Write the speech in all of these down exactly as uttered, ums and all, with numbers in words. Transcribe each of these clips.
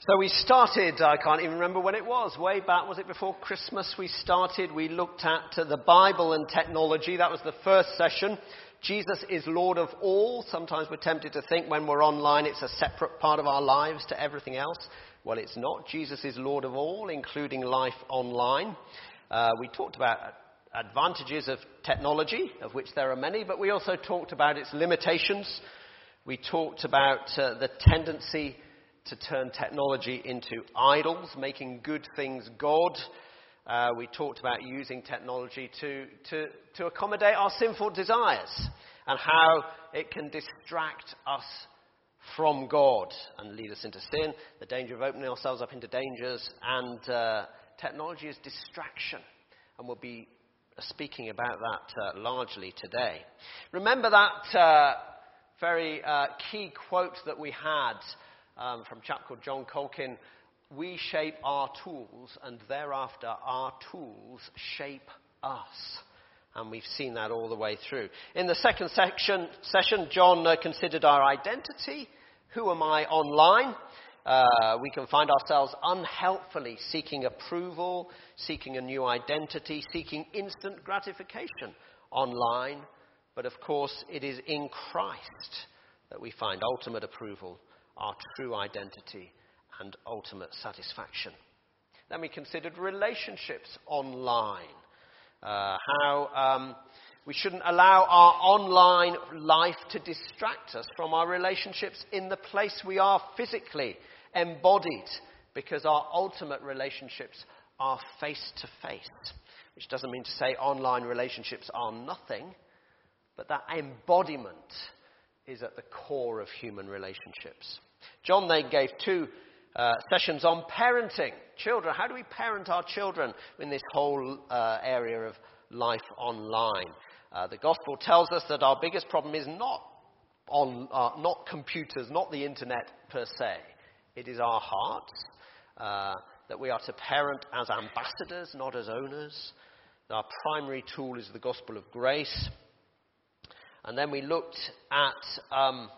So we started, I can't even remember when it was, way back, was it before Christmas we started? We looked at uh, the Bible and technology. That was the first session. Jesus is Lord of all. Sometimes we're tempted to think when we're online it's a separate part of our lives to everything else. Well, it's not. Jesus is Lord of all, including life online. Uh, we talked about advantages of technology, of which there are many, but we also talked about its limitations. We talked about uh, the tendency to turn technology into idols, making good things God. Uh, we talked about using technology to, to, to accommodate our sinful desires and how it can distract us from God and lead us into sin, the danger of opening ourselves up into dangers, and uh, technology is distraction. And we'll be speaking about that uh, largely today. Remember that uh, very uh, key quote that we had Um, from a chap called John Colkin: we shape our tools, and thereafter our tools shape us. And we've seen that all the way through. In the second section, session, John uh, considered our identity. Who am I online? Uh, we can find ourselves unhelpfully seeking approval, seeking a new identity, seeking instant gratification online. But of course, it is in Christ that we find ultimate approval, our true identity, and ultimate satisfaction. Then we considered relationships online. Uh, how um, we shouldn't allow our online life to distract us from our relationships in the place we are physically embodied, because our ultimate relationships are face-to-face. Which doesn't mean to say online relationships are nothing, but that embodiment is at the core of human relationships. John then gave two uh, sessions on parenting. Children, how do we parent our children in this whole uh, area of life online? Uh, the gospel tells us that our biggest problem is not on, uh, not computers, not the internet per se. It is our hearts, uh, that we are to parent as ambassadors, not as owners. Our primary tool is the gospel of grace. And then we looked at... Um,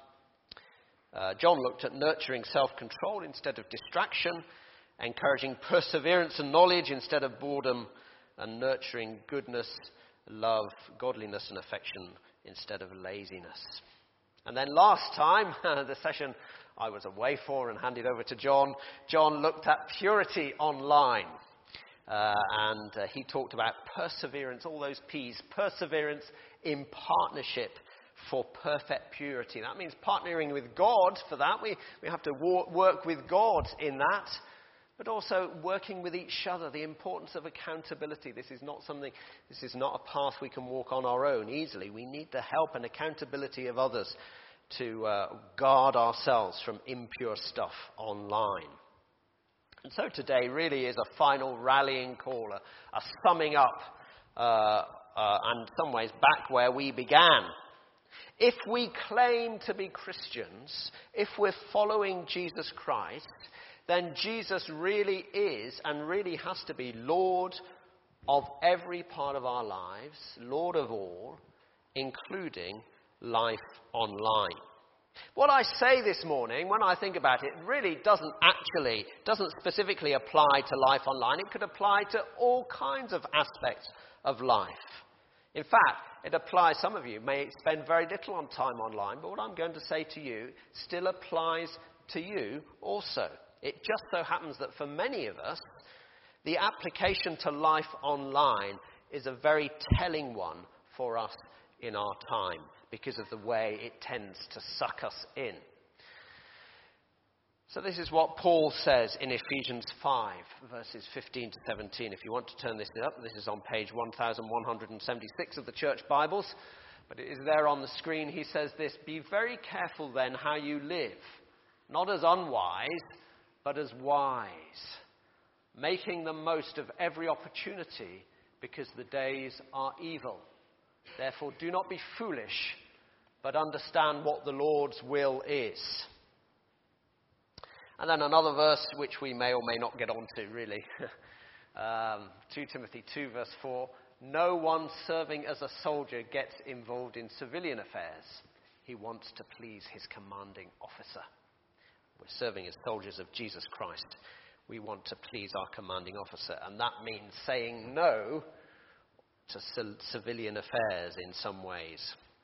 Uh, John looked at nurturing self-control instead of distraction, encouraging perseverance and knowledge instead of boredom, and nurturing goodness, love, godliness and affection instead of laziness. And then last time, the session I was away for and handed over to John, John looked at purity online. Uh, and uh, he talked about perseverance, all those P's, perseverance in partnership for perfect purity. That means partnering with God for that. We, we have to war- work with God in that, but also working with each other, the importance of accountability. This is not something, this is not a path we can walk on our own easily. We need the help and accountability of others to uh, guard ourselves from impure stuff online. And so today really is a final rallying call, a, a summing up, uh, uh, and in some ways back where we began. If we claim to be Christians, if we're following Jesus Christ, then Jesus really is and really has to be Lord of every part of our lives, Lord of all, including life online. What I say this morning, when I think about it, really doesn't actually, doesn't specifically apply to life online. It could apply to all kinds of aspects of life. In fact, it applies, some of you may spend very little on time online, but what I'm going to say to you still applies to you also. It just so happens that for many of us, the application to life online is a very telling one for us in our time because of the way it tends to suck us in. So this is what Paul says in Ephesians five, verses fifteen to seventeen. If you want to turn this up, this is on page eleven seventy-six of the Church Bibles, but it is there on the screen. He says this: "Be very careful then how you live, not as unwise, but as wise, making the most of every opportunity, because the days are evil. Therefore do not be foolish, but understand what the Lord's will is." And then another verse which we may or may not get onto, really. um, Second Timothy two, verse four. "No one serving as a soldier gets involved in civilian affairs. He wants to please his commanding officer." We're serving as soldiers of Jesus Christ. We want to please our commanding officer, and that means saying no to c- civilian affairs in some ways.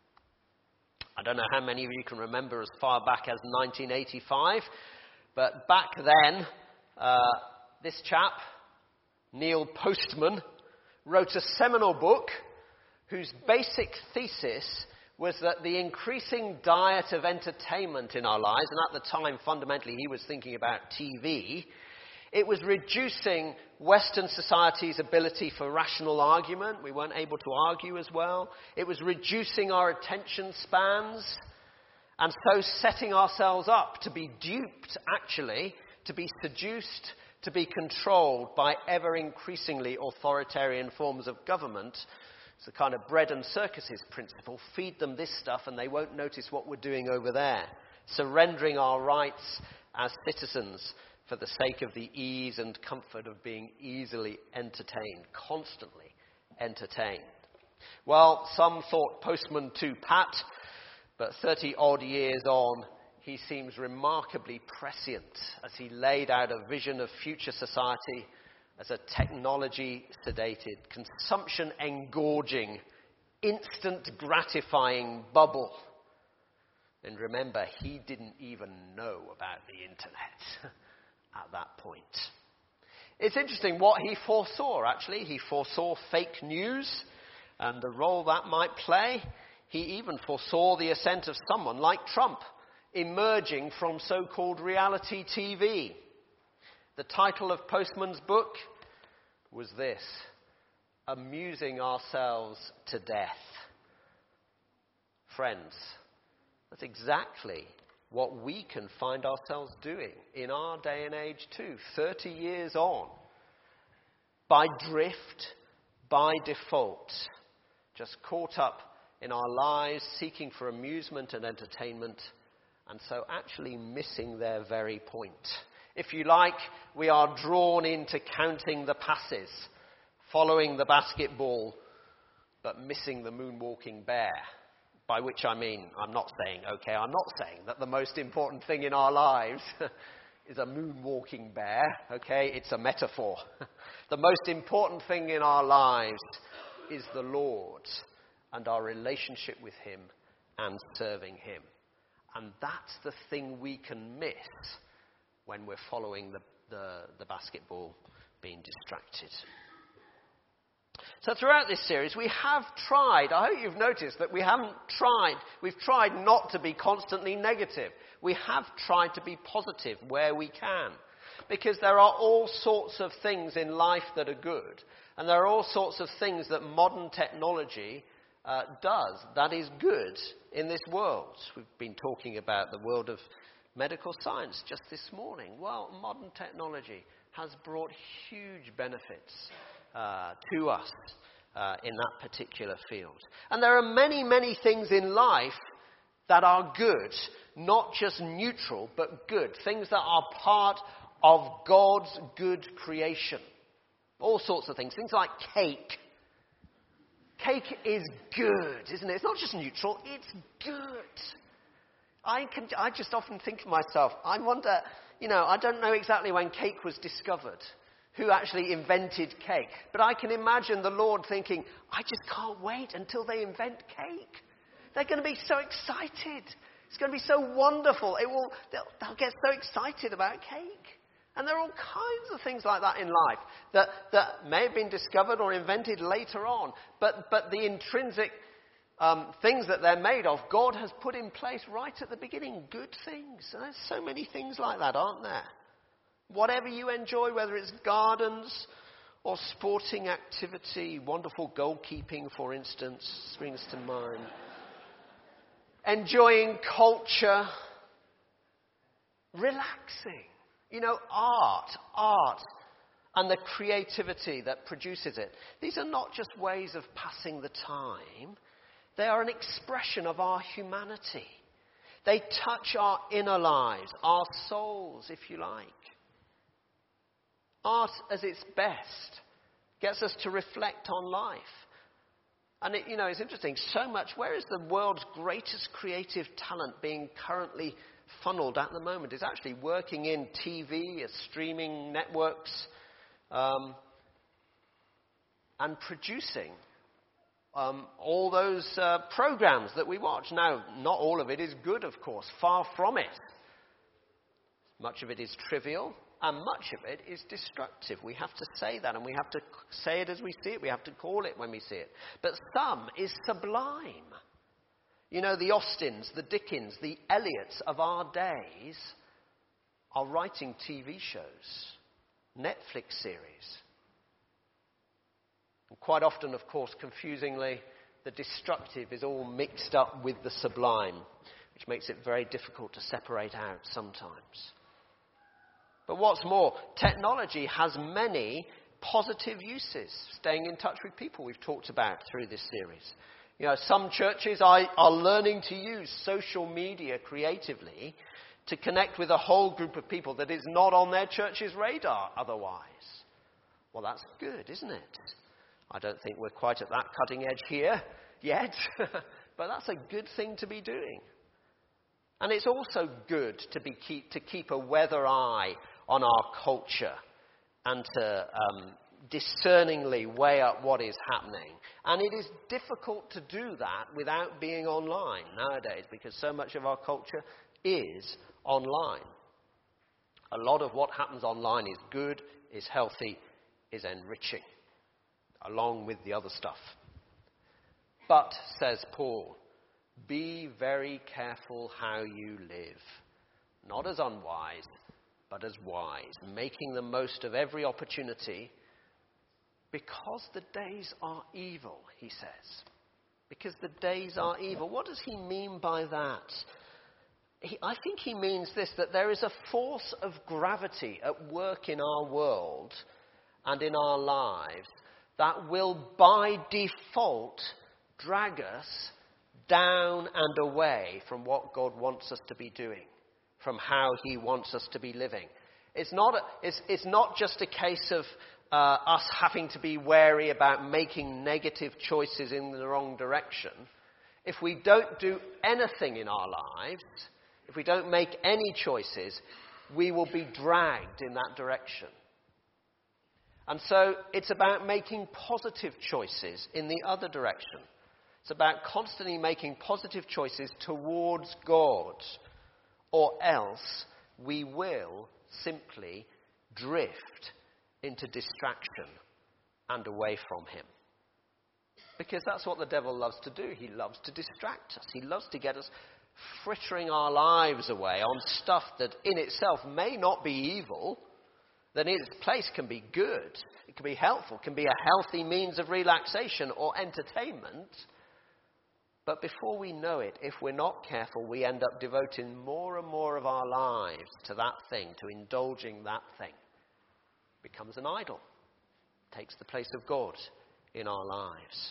I don't know how many of you can remember as far back as nineteen eighty-five, but back then, uh, this chap, Neil Postman, wrote a seminal book whose basic thesis was that the increasing diet of entertainment in our lives, and at the time fundamentally he was thinking about T V, it was reducing Western society's ability for rational argument. We weren't able to argue as well. It was reducing our attention spans, and so setting ourselves up to be duped, actually, to be seduced, to be controlled by ever increasingly authoritarian forms of government. It's the kind of bread and circuses principle. Feed them this stuff and they won't notice what we're doing over there. Surrendering our rights as citizens for the sake of the ease and comfort of being easily entertained, constantly entertained. Well, some thought Postman too pat, but thirty odd years on, he seems remarkably prescient as he laid out a vision of future society as a technology-sedated, consumption-engorging, instant gratifying bubble. And remember, he didn't even know about the internet at that point. It's interesting what he foresaw, actually. He foresaw fake news and the role that might play. He even foresaw the ascent of someone like Trump emerging from so-called reality T V. The title of Postman's book was this: Amusing Ourselves to Death. Friends, that's exactly what we can find ourselves doing in our day and age too, thirty years on. By drift, by default, just caught up in our lives, seeking for amusement and entertainment, and so actually missing their very point. If you like, we are drawn into counting the passes, following the basketball, but missing the moonwalking bear. By which I mean, I'm not saying, okay, I'm not saying that the most important thing in our lives is a moonwalking bear, okay? It's a metaphor. The most important thing in our lives is the Lord and our relationship with Him and serving Him. And that's the thing we can miss when we're following the, the, the basketball, being distracted. So throughout this series, we have tried, I hope you've noticed that we haven't tried, we've tried not to be constantly negative. We have tried to be positive where we can. Because there are all sorts of things in life that are good. And there are all sorts of things that modern technology uh, does that is good in this world. We've been talking about the world of medical science just this morning. Well, modern technology has brought huge benefits uh, to us uh, in that particular field. And there are many, many things in life that are good, not just neutral, but good. Things that are part of God's good creation. All sorts of things. Things like cake. Cake is good, isn't it? It's not just neutral, it's good. I can, I just often think to myself, I wonder, you know, I don't know exactly when cake was discovered, who actually invented cake. But I can imagine the Lord thinking, I just can't wait until they invent cake. They're going to be so excited. It's going to be so wonderful. It will, they'll, they'll get so excited about cake. And there are all kinds of things like that in life that, that may have been discovered or invented later on. But, but the intrinsic um, things that they're made of, God has put in place right at the beginning. Good things. And there's so many things like that, aren't there? Whatever you enjoy, whether it's gardens or sporting activity, wonderful goalkeeping, for instance, springs to mind. Enjoying culture, relaxing. You know, art, art, and the creativity that produces it. These are not just ways of passing the time. They are an expression of our humanity. They touch our inner lives, our souls, if you like. Art, as its best, gets us to reflect on life. And, it, you know, it's interesting. So much, where is the world's greatest creative talent being currently funneled at the moment is actually working in T V, uh, streaming networks, um, and producing um, all those uh, programs that we watch. Now, not all of it is good, of course. Far from it. Much of it is trivial, and much of it is destructive. We have to say that, and we have to say it as we see it. We have to call it when we see it. But some is sublime. You know, the Austins, the Dickens, the Eliots of our days are writing T V shows, Netflix series. And quite often, of course, confusingly, the destructive is all mixed up with the sublime, which makes it very difficult to separate out sometimes. But what's more, technology has many positive uses. Staying in touch with people we've talked about through this series. You know, some churches are, are learning to use social media creatively to connect with a whole group of people that is not on their church's radar otherwise. Well, that's good, isn't it? I don't think we're quite at that cutting edge here yet, but that's a good thing to be doing. And it's also good to be keep, to keep a weather eye on our culture and to um, discerningly weigh up what is happening. And it is difficult to do that without being online nowadays, because so much of our culture is online. A lot of what happens online is good, is healthy, is enriching, along with the other stuff. But, says Paul, be very careful how you live, not as unwise, but as wise, making the most of every opportunity, because the days are evil, he says. Because the days are evil. What does he mean by that? He, I think he means this, that there is a force of gravity at work in our world and in our lives that will by default drag us down and away from what God wants us to be doing, from how he wants us to be living. It's not, a, it's, it's not just a case of uh, us having to be wary about making negative choices in the wrong direction. If we don't do anything in our lives, if we don't make any choices, we will be dragged in that direction. And so it's about making positive choices in the other direction. It's about constantly making positive choices towards God, or else we will simply drift into distraction and away from him. Because that's what the devil loves to do. He loves to distract us. He loves to get us frittering our lives away on stuff that in itself may not be evil, that in its place can be good, it can be helpful, can be a healthy means of relaxation or entertainment. But before we know it, if we're not careful, we end up devoting more and more of our lives to that thing, to indulging that thing. It becomes an idol. It takes the place of God in our lives.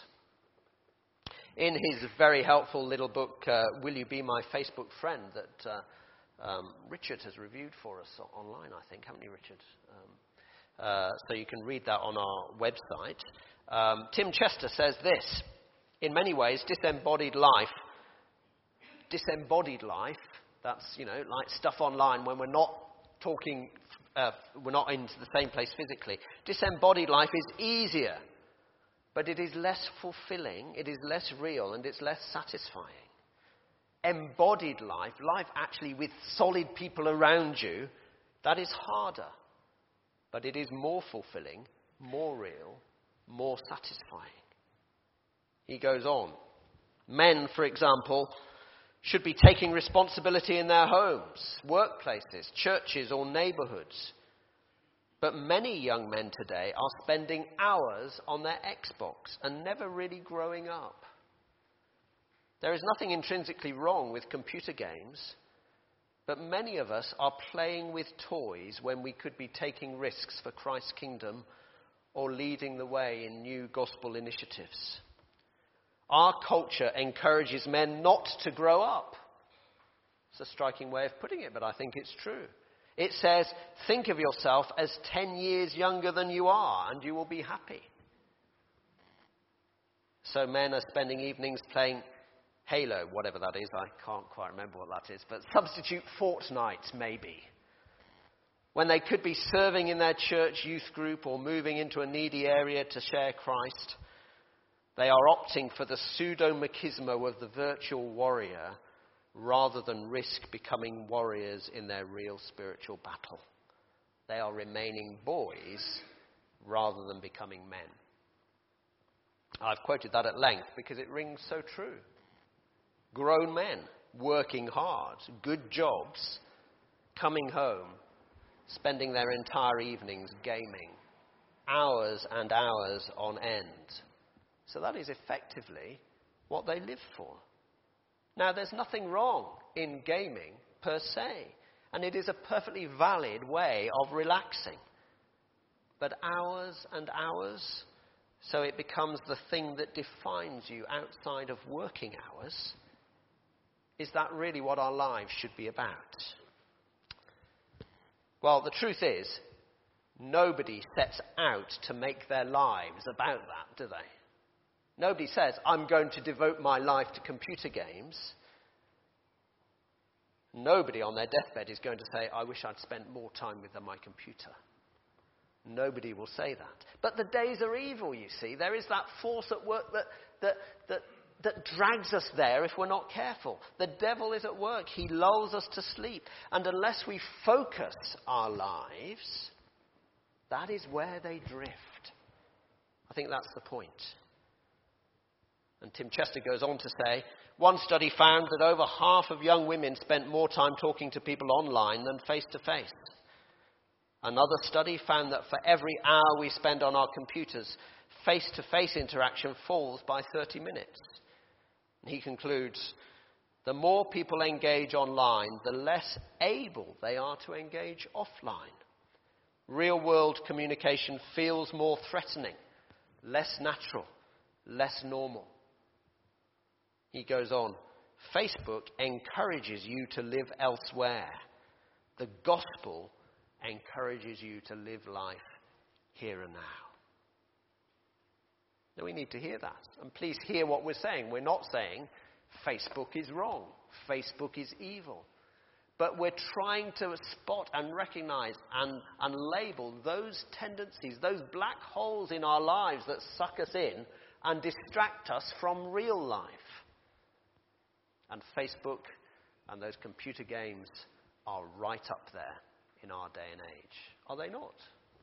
In his very helpful little book, uh, Will You Be My Facebook Friend, that uh, um, Richard has reviewed for us online, I think, haven't you, Richard? Um, uh, so you can read that on our website. Um, Tim Chester says this: in many ways, disembodied life, disembodied life, that's, you know, like stuff online when we're not talking, uh, we're not in the same place physically. Disembodied life is easier, but it is less fulfilling, it is less real, and it's less satisfying. Embodied life, life actually with solid people around you, that is harder, but it is more fulfilling, more real, more satisfying. He goes on. Men, for example, should be taking responsibility in their homes, workplaces, churches, or neighborhoods. But many young men today are spending hours on their Xbox and never really growing up. There is nothing intrinsically wrong with computer games, but many of us are playing with toys when we could be taking risks for Christ's kingdom or leading the way in new gospel initiatives. Our culture encourages men not to grow up. It's a striking way of putting it, but I think it's true. It says, think of yourself as ten years younger than you are, and you will be happy. So men are spending evenings playing Halo, whatever that is, I can't quite remember what that is, but substitute Fortnite maybe. When they could be serving in their church youth group or moving into a needy area to share Christ, they are opting for the pseudo-machismo of the virtual warrior rather than risk becoming warriors in their real spiritual battle. They are remaining boys rather than becoming men. I've quoted that at length because it rings so true. Grown men, working hard, good jobs, coming home, spending their entire evenings gaming, hours and hours on end. So that is effectively what they live for. Now, there's nothing wrong in gaming per se, and it is a perfectly valid way of relaxing. But hours and hours, so it becomes the thing that defines you outside of working hours. Is that really what our lives should be about? Well, the truth is, nobody sets out to make their lives about that, do they? Nobody says, I'm going to devote my life to computer games. Nobody on their deathbed is going to say, I wish I'd spent more time with my computer. Nobody will say that. But the days are evil, you see. There is that force at work that, that, that, that drags us there if we're not careful. The devil is at work. He lulls us to sleep. And unless we focus our lives, that is where they drift. I think that's the point. And Tim Chester goes on to say, one study found that over half of young women spent more time talking to people online than face-to-face. Another study found that for every hour we spend on our computers, face-to-face interaction falls by thirty minutes. And he concludes, the more people engage online, the less able they are to engage offline. Real-world communication feels more threatening, less natural, less normal. He goes on, Facebook encourages you to live elsewhere. The gospel encourages you to live life here and now. Now we need to hear that. And please hear what we're saying. We're not saying Facebook is wrong. Facebook is evil. But we're trying to spot and recognize and, and label those tendencies, those black holes in our lives that suck us in and distract us from real life. And Facebook and those computer games are right up there in our day and age. Are they not?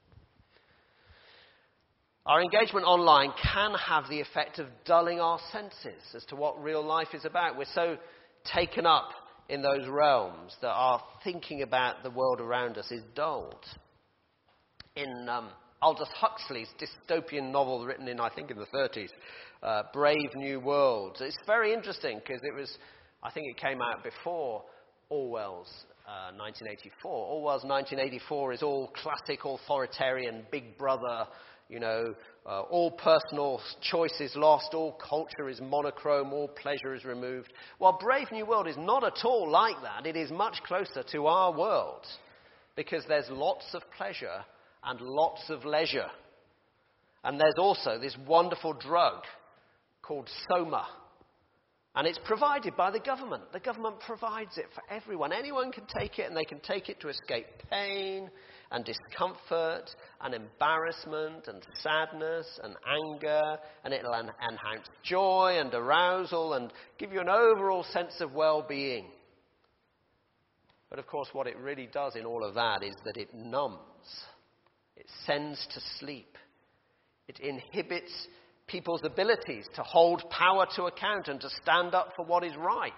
Our engagement online can have the effect of dulling our senses as to what real life is about. We're so taken up in those realms that our thinking about the world around us is dulled. In um, Aldous Huxley's dystopian novel written in, I think, in the thirties, uh, Brave New World. It's very interesting because it was, I think it came out before Orwell's uh, nineteen eighty-four. Orwell's nineteen eighty-four is all classic authoritarian, big brother, you know, uh, all personal choice is lost, all culture is monochrome, all pleasure is removed. While Brave New World is not at all like that. It is much closer to our world because there's lots of pleasure and lots of leisure. And there's also this wonderful drug called Soma. And it's provided by the government. The government provides it for everyone. Anyone can take it, and they can take it to escape pain and discomfort and embarrassment and sadness and anger, and it'll en- enhance joy and arousal and give you an overall sense of well-being. But of course, what it really does in all of that is that it numbs. It sends to sleep. It inhibits people's abilities to hold power to account and to stand up for what is right.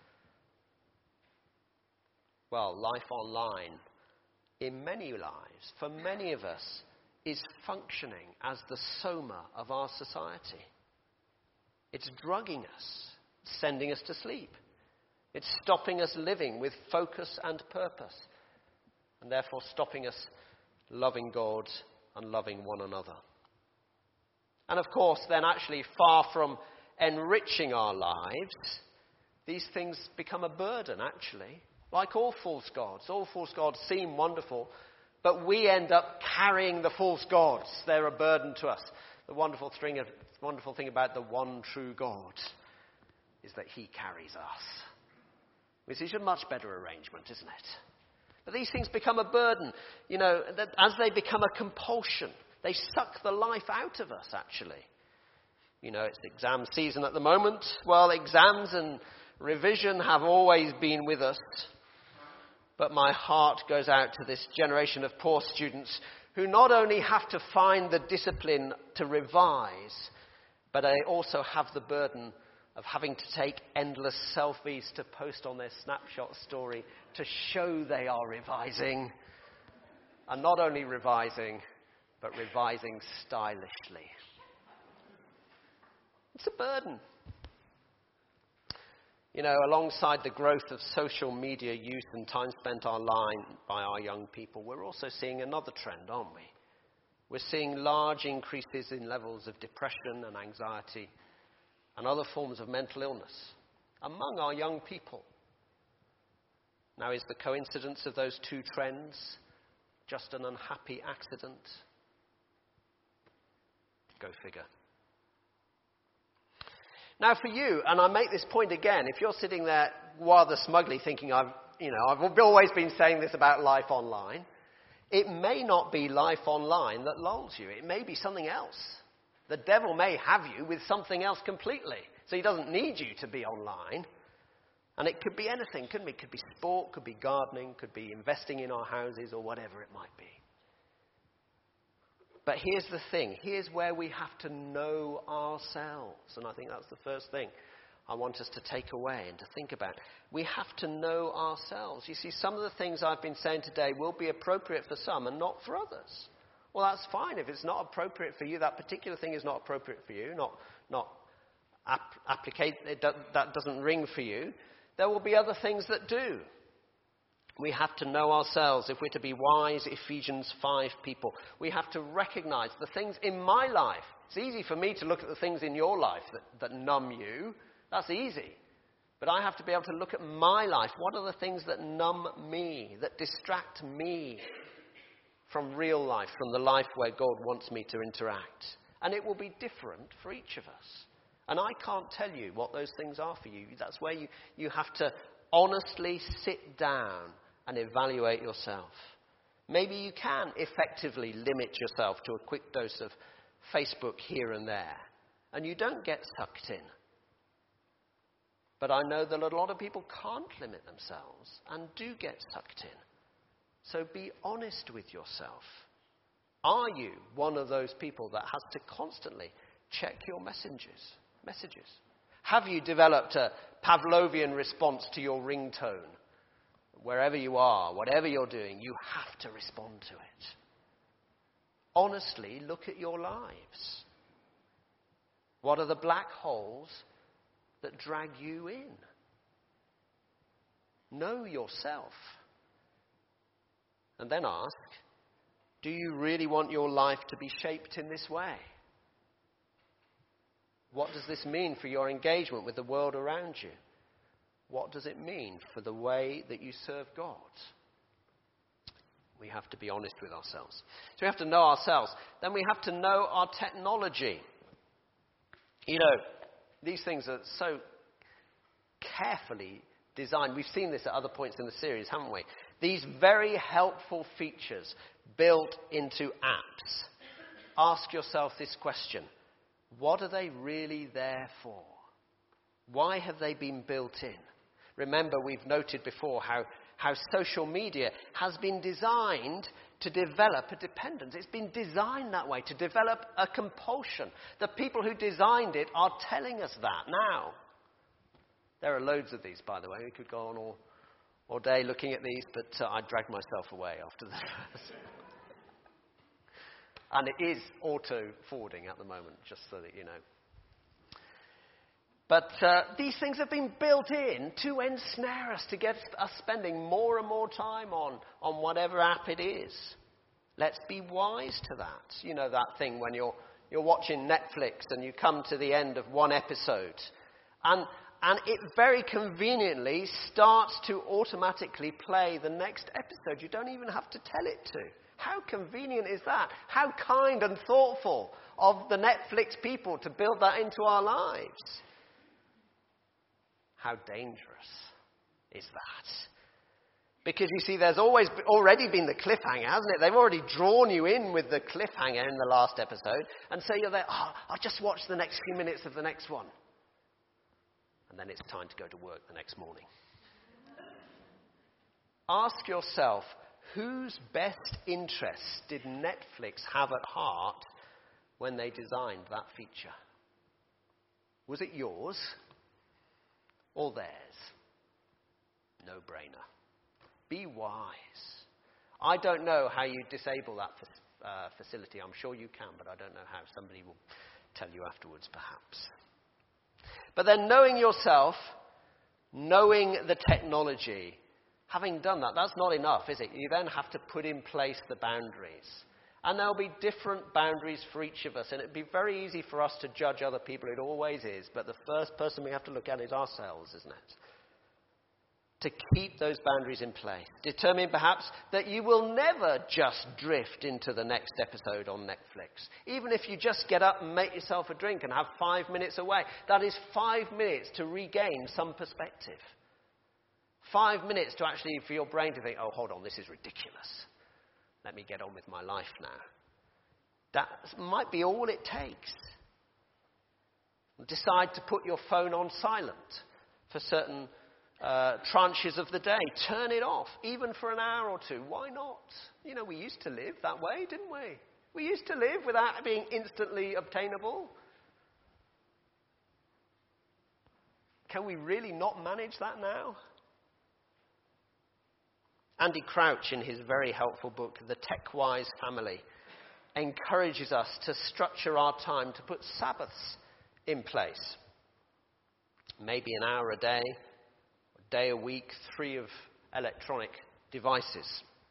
Well, life online, in many lives, for many of us, is functioning as the soma of our society. It's drugging us, sending us to sleep. It's stopping us living with focus and purpose, and therefore stopping us loving God and loving one another. And of course, then actually, far from enriching our lives, these things become a burden, actually. Like all false gods. All false gods seem wonderful, but we end up carrying the false gods. They're a burden to us. The wonderful thing, wonderful thing about the one true God is that he carries us. Which is a much better arrangement, isn't it? But these things become a burden, you know, that as they become a compulsion, they suck the life out of us, actually. You know, it's exam season at the moment. Well, exams and revision have always been with us. But my heart goes out to this generation of poor students who not only have to find the discipline to revise, but they also have the burden of having to take endless selfies to post on their snapshot story to show they are revising. And not only revising, but revising stylishly. It's a burden. You know, alongside the growth of social media use and time spent online by our young people, we're also seeing another trend, aren't we? We're seeing large increases in levels of depression and anxiety and other forms of mental illness among our young people. Now, is the coincidence of those two trends just an unhappy accident? Go figure. Now for you, and I make this point again, if you're sitting there rather smugly thinking, I've, you know, I've always been saying this about life online, it may not be life online that lulls you. It may be something else. The devil may have you with something else completely. So he doesn't need you to be online. And it could be anything, couldn't it? It could be sport, could be gardening, could be investing in our houses or whatever it might be. But here's the thing. Here's where we have to know ourselves. And I think that's the first thing I want us to take away and to think about. We have to know ourselves. You see, some of the things I've been saying today will be appropriate for some and not for others. Well, that's fine. If it's not appropriate for you, that particular thing is not appropriate for you, not, not ap- applicate, it do, that doesn't ring for you. There will be other things that do. We have to know ourselves if we're to be wise Ephesians five people. We have to recognize the things in my life. It's easy for me to look at the things in your life that, that numb you. That's easy. But I have to be able to look at my life. What are the things that numb me, that distract me from real life, from the life where God wants me to interact? And it will be different for each of us. And I can't tell you what those things are for you. That's where you, you have to honestly sit down and evaluate yourself. Maybe you can effectively limit yourself to a quick dose of Facebook here and there, and you don't get sucked in. But I know that a lot of people can't limit themselves and do get sucked in. So be honest with yourself. Are you one of those people that has to constantly check your messages? Messages? Have you developed a Pavlovian response to your ringtone? Wherever you are, whatever you're doing, you have to respond to it. Honestly, look at your lives. What are the black holes that drag you in? Know yourself. And then ask, do you really want your life to be shaped in this way? What does this mean for your engagement with the world around you? What does it mean for the way that you serve God? We have to be honest with ourselves. So we have to know ourselves. Then we have to know our technology. You know, these things are so carefully designed. We've seen this at other points in the series, haven't we? These very helpful features built into apps. Ask yourself this question. What are they really there for? Why have they been built in? Remember, we've noted before how, how social media has been designed to develop a dependence. It's been designed that way, to develop a compulsion. The people who designed it are telling us that now. There are loads of these, by the way. We could go on all, all day looking at these, but uh, I dragged myself away after the first. And it is auto-forwarding at the moment, just so that you know. But uh, these things have been built in to ensnare us, to get us spending more and more time on, on whatever app it is. Let's be wise to that. You know that thing when you're, you're watching Netflix and you come to the end of one episode. And, and it very conveniently starts to automatically play the next episode. You don't even have to tell it to. How convenient is that? How kind and thoughtful of the Netflix people to build that into our lives. How dangerous is that? Because you see, there's always already been the cliffhanger, hasn't it? They've already drawn you in with the cliffhanger in the last episode. And so you're there, oh, I'll just watch the next few minutes of the next one. And then it's time to go to work the next morning. Ask yourself, whose best interests did Netflix have at heart when they designed that feature? Was it yours or theirs? No brainer. Be wise. I don't know how you disable that uh, facility. I'm sure you can, but I don't know how. Somebody will tell you afterwards, perhaps. But then knowing yourself, knowing the technology, having done that, that's not enough, is it? You then have to put in place the boundaries. And there'll be different boundaries for each of us. And it'd be very easy for us to judge other people. It always is. But the first person we have to look at is ourselves, isn't it? To keep those boundaries in place. Determine perhaps that you will never just drift into the next episode on Netflix. Even if you just get up and make yourself a drink and have five minutes away. That is five minutes to regain some perspective. Five minutes to actually, for your brain to think, oh, hold on, this is ridiculous. Let me get on with my life now. That might be all it takes. Decide to put your phone on silent for certain uh, tranches of the day. Turn it off, even for an hour or two. Why not? You know, we used to live that way, didn't we? We used to live without being instantly obtainable. Can we really not manage that now? Andy Crouch, in his very helpful book, The Tech-Wise Family, encourages us to structure our time, to put Sabbaths in place. Maybe an hour a day, a day a week, free of electronic devices.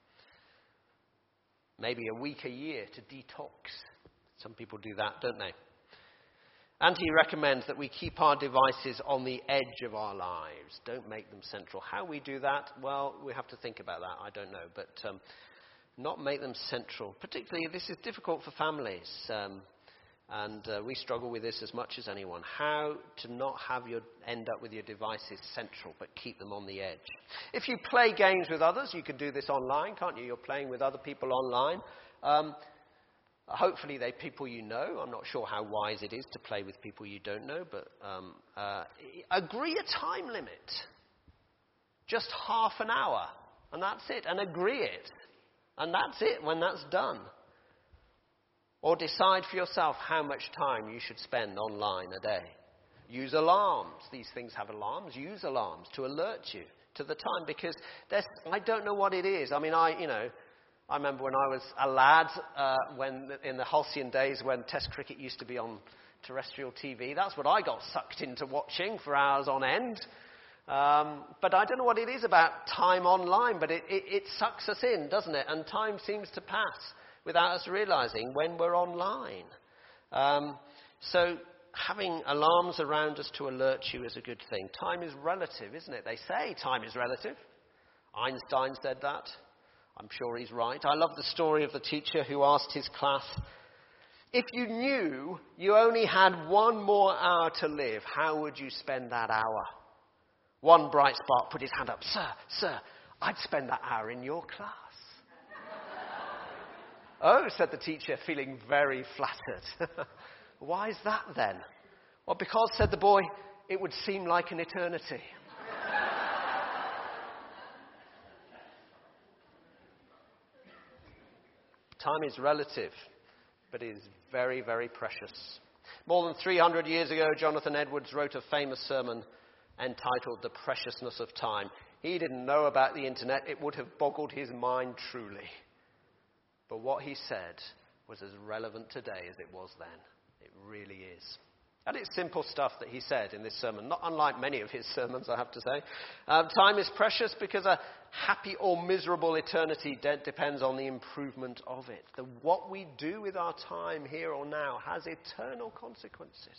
Maybe a week a year to detox. Some people do that, don't they? And he recommends that we keep our devices on the edge of our lives. Don't make them central. How we do that? Well, we have to think about that. I don't know. But um, not make them central. Particularly, this is difficult for families. Um, and uh, we struggle with this as much as anyone. How to not have your end up with your devices central, but keep them on the edge. If you play games with others, you can do this online, can't you? You're playing with other people online. Um, Hopefully they're people you know. I'm not sure how wise it is to play with people you don't know, but um, uh, agree a time limit. Just half an hour, and that's it. And agree it. And that's it when that's done. Or decide for yourself how much time you should spend online a day. Use alarms. These things have alarms. Use alarms to alert you to the time, because there's, I don't know what it is. I mean, I, you know... I remember when I was a lad, uh, when in the halcyon days when Test cricket used to be on terrestrial T V. That's what I got sucked into watching for hours on end. Um, but I don't know what it is about time online, but it, it, it sucks us in, doesn't it? And time seems to pass without us realizing when we're online. Um, so having alarms around us to alert you is a good thing. Time is relative, isn't it? They say time is relative. Einstein said that. I'm sure he's right. I love the story of the teacher who asked his class, if you knew you only had one more hour to live, how would you spend that hour? One bright spark put his hand up. Sir, sir, I'd spend that hour in your class. Oh, said the teacher, feeling very flattered. Why is that then? Well, because, said the boy, it would seem like an eternity. Time is relative, but it is very, very precious. More than three hundred years ago, Jonathan Edwards wrote a famous sermon entitled The Preciousness of Time. He didn't know about the internet. It would have boggled his mind truly. But what he said was as relevant today as it was then. It really is. And it's simple stuff that he said in this sermon, not unlike many of his sermons, I have to say. Um, time is precious because a happy or miserable eternity de- depends on the improvement of it. The, what we do with our time here or now has eternal consequences.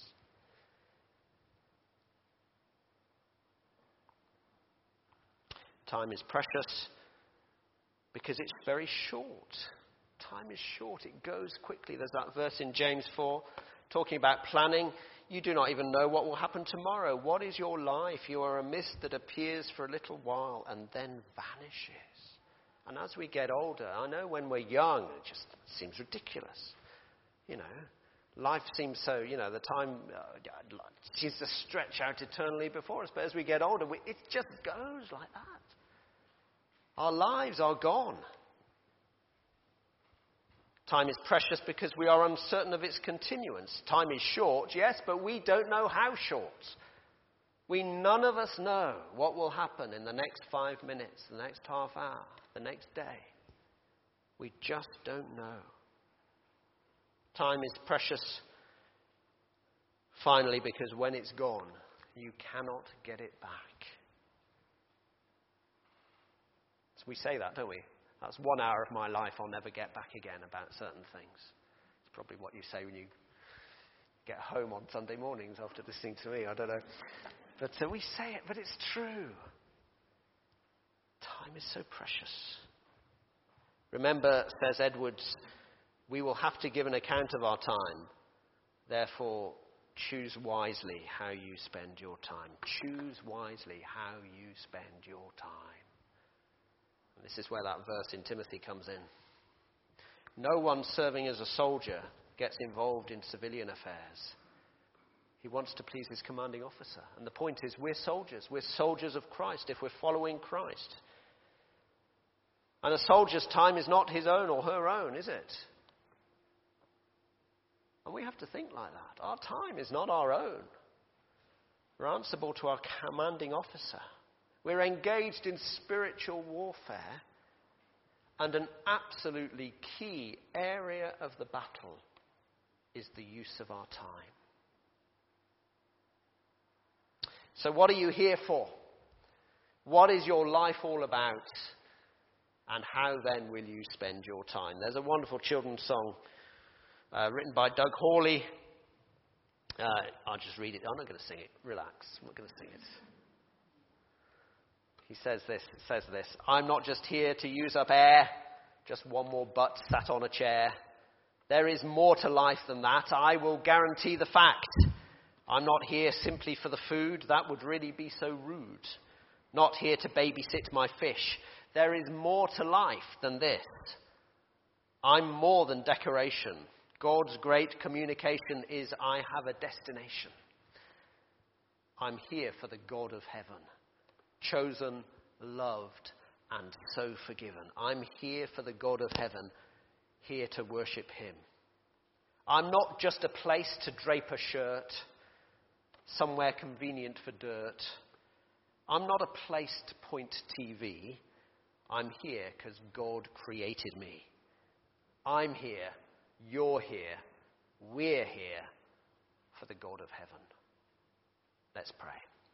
Time is precious because it's very short. Time is short. It goes quickly. There's that verse in James four talking about planning. you do not even know what will happen tomorrow. What is your life? You are a mist that appears for a little while and then vanishes. And as we get older, I know when we're young, it just seems ridiculous. You know, life seems so, you know, the time uh, seems to stretch out eternally before us. But as we get older, we, it just goes like that. Our lives are gone. Time is precious because we are uncertain of its continuance. Time is short, yes, but we don't know how short. We, none of us know what will happen in the next five minutes, the next half hour, the next day. We just don't know. Time is precious, finally, because when it's gone, you cannot get it back. So we say that, don't we? That's one hour of my life I'll never get back again about certain things. It's probably what you say when you get home on Sunday mornings after listening to me. I don't know. But uh, we say it, but it's true. Time is so precious. Remember, says Edwards, we will have to give an account of our time. Therefore, choose wisely how you spend your time. Choose wisely how you spend your time. And this is where that verse in Timothy comes in. No one serving as a soldier gets involved in civilian affairs. He wants to please his commanding officer. And the point is, we're soldiers. We're soldiers of Christ if we're following Christ. And a soldier's time is not his own or her own, is it? And we have to think like that. Our time is not our own. We're answerable to our commanding officer. We're engaged in spiritual warfare, and an absolutely key area of the battle is the use of our time. So what are you here for? What is your life all about? And how then will you spend your time? There's a wonderful children's song uh, written by Doug Hawley. Uh, I'll just read it. I'm not going to sing it. Relax. I'm not going to sing it. He says this, it says this, I'm not just here to use up air, just one more butt sat on a chair. There is more to life than that. I will guarantee the fact. I'm not here simply for the food. That would really be so rude. Not here to babysit my fish. There is more to life than this. I'm more than decoration. God's great communication is I have a destination. I'm here for the God of heaven. Chosen, loved, and so forgiven. I'm here for the God of heaven, here to worship him. I'm not just a place to drape a shirt, somewhere convenient for dirt. I'm not a place to point T V. I'm here because God created me. I'm here, you're here, we're here for the God of heaven. Let's pray.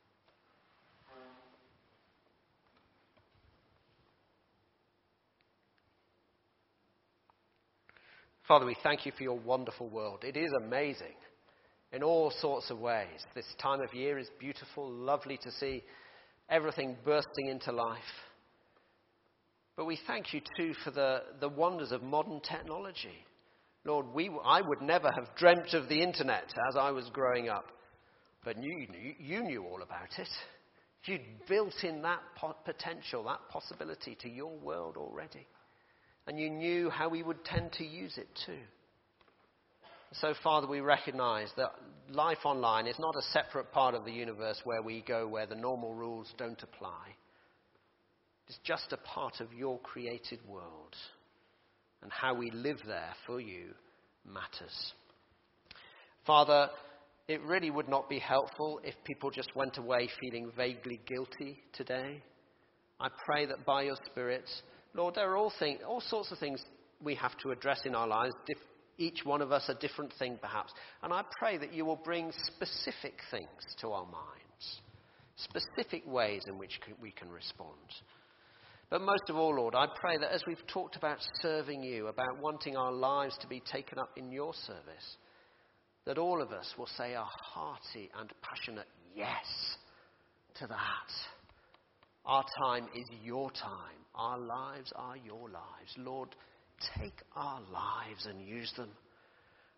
Father, we thank you for your wonderful world. It is amazing in all sorts of ways. This time of year is beautiful, lovely to see everything bursting into life. But we thank you too for the, the wonders of modern technology. Lord, we, I would never have dreamt of the internet as I was growing up. But you knew, you knew all about it. You'd built in that potential, that possibility to your world already. And you knew how we would tend to use it too. So, Father, we recognize that life online is not a separate part of the universe where we go where the normal rules don't apply. It's just a part of your created world. And how we live there for you matters. Father, it really would not be helpful if people just went away feeling vaguely guilty today. I pray that by your Spirit, Lord, there are all, thing, all sorts of things we have to address in our lives. Dif- each one of us a different thing, perhaps. And I pray that you will bring specific things to our minds, specific ways in which we can respond. But most of all, Lord, I pray that as we've talked about serving you, about wanting our lives to be taken up in your service, that all of us will say a hearty and passionate yes to that. Our time is your time. Our lives are your lives. Lord, take our lives and use them.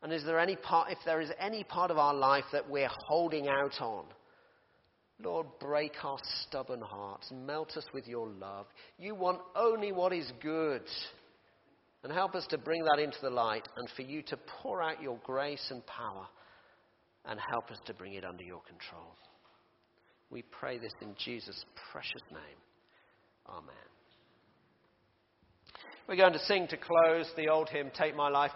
And is there any part, if there is any part of our life that we're holding out on, Lord, break our stubborn hearts. Melt us with your love. You want only what is good. And help us to bring that into the light and for you to pour out your grace and power and help us to bring it under your control. We pray this in Jesus' precious name. Amen. We're going to sing to close the old hymn, Take My Life.